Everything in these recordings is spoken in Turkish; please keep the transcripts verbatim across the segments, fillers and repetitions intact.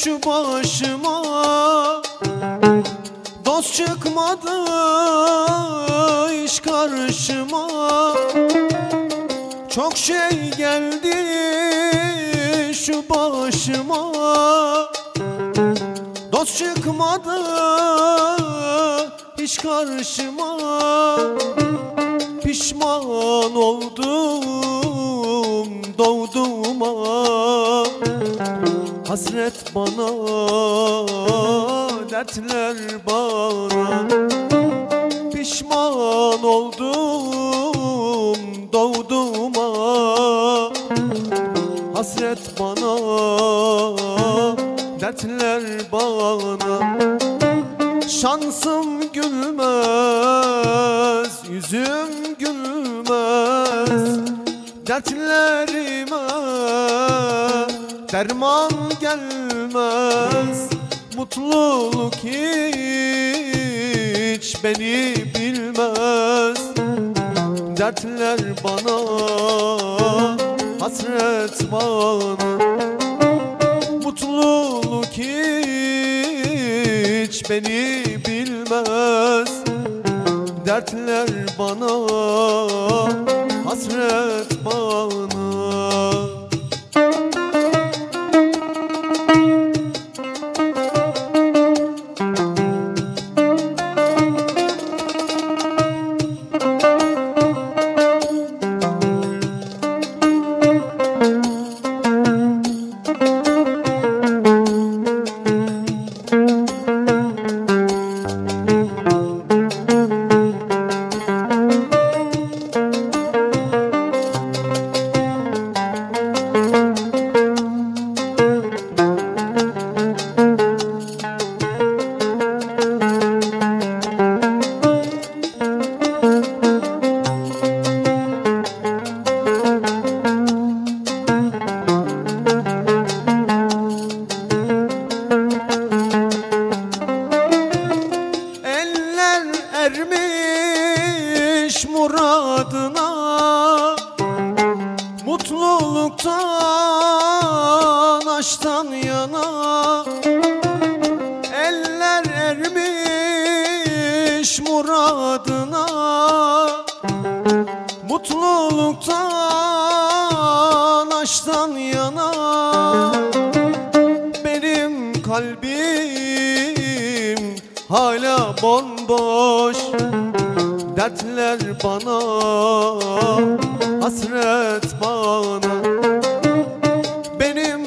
şu başıma, dost çıkmadı iş karşıma. Çok şey geldi şu başıma, dost çıkmadı hiç karşıma. Pişman oldum doğduğuma, hasret bana, dertler bana. Pişman oldum doğduğuma, hasret bana, dertler bana. Şansım gülmez, yüzüm gülmez, dertlerime derman gelmez. Mutluluk hiç beni bilmez, dertler bana, hasret bana. Mutluluk hiç beni bilmez, dertler bana, hasret bana. Ermiş muradına, mutluluktan aşktan yana. Eller ermiş muradına, mutluluktan aşktan yana. Benim kalbim hala bomboş, dertler bana, hasret bana. Benim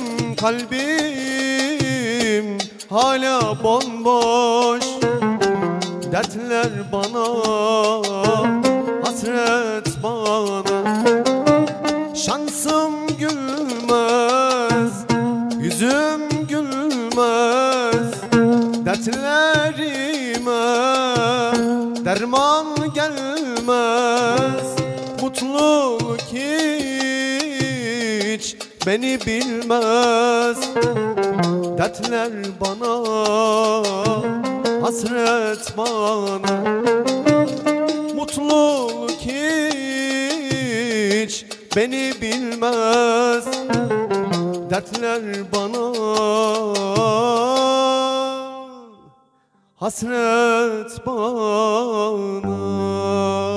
kalbim hala bomboş, dertler bana, hasret bana. Şansım gülmez, yüzüm gülmez, dertlerime derman gelmez. Mutluluk hiç beni bilmez, dertler bana, hasret bana. Mutluluk hiç beni bilmez, dertler bana, hasret bana.